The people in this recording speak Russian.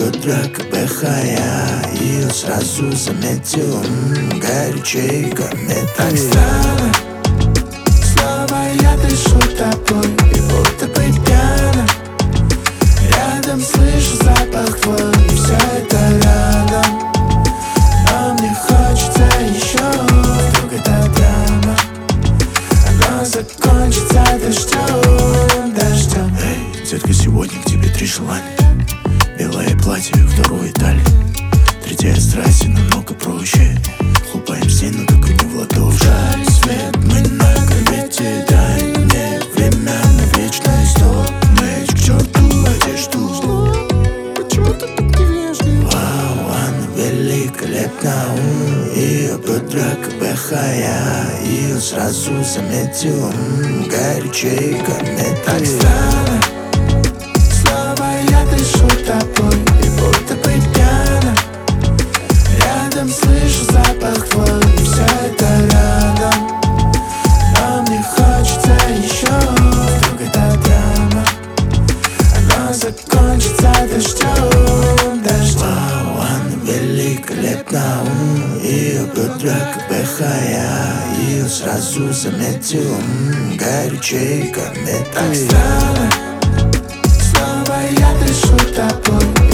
бедра КБХ-я ее сразу заметил, горячейка металл. Странно, снова я дышу тобой, и будто бы пьяна. Рядом слышу запах твой, и все это рядом. Но мне хочется еще, вдруг это драма. Оно закончится дождем, дождем. Эй, детка, сегодня к тебе 3 желания. Белое платье, второй Италия. Третья страсть, намного проще. Хлопаем стену, только не в ладоши. Жарь свет, мы на комете. Дай мне время на вечность. Мэч, к черту одежду. Почему ты так невежливо? Вау, она великолепна, ее бедра КБХ, я ее сразу заметил, горячейка металл. Так странно, снова я дышу тобой, и будто бы пьяна. Рядом слышу запах твой, и все это рядом. Но мне хочется еще, вдруг это драма. Оно закончится дождем, дождем. Вау, она великолепна, ее бедра КБХ, я ее сразу заметил, горячейка металл. Так странно, снова я дышу тобой,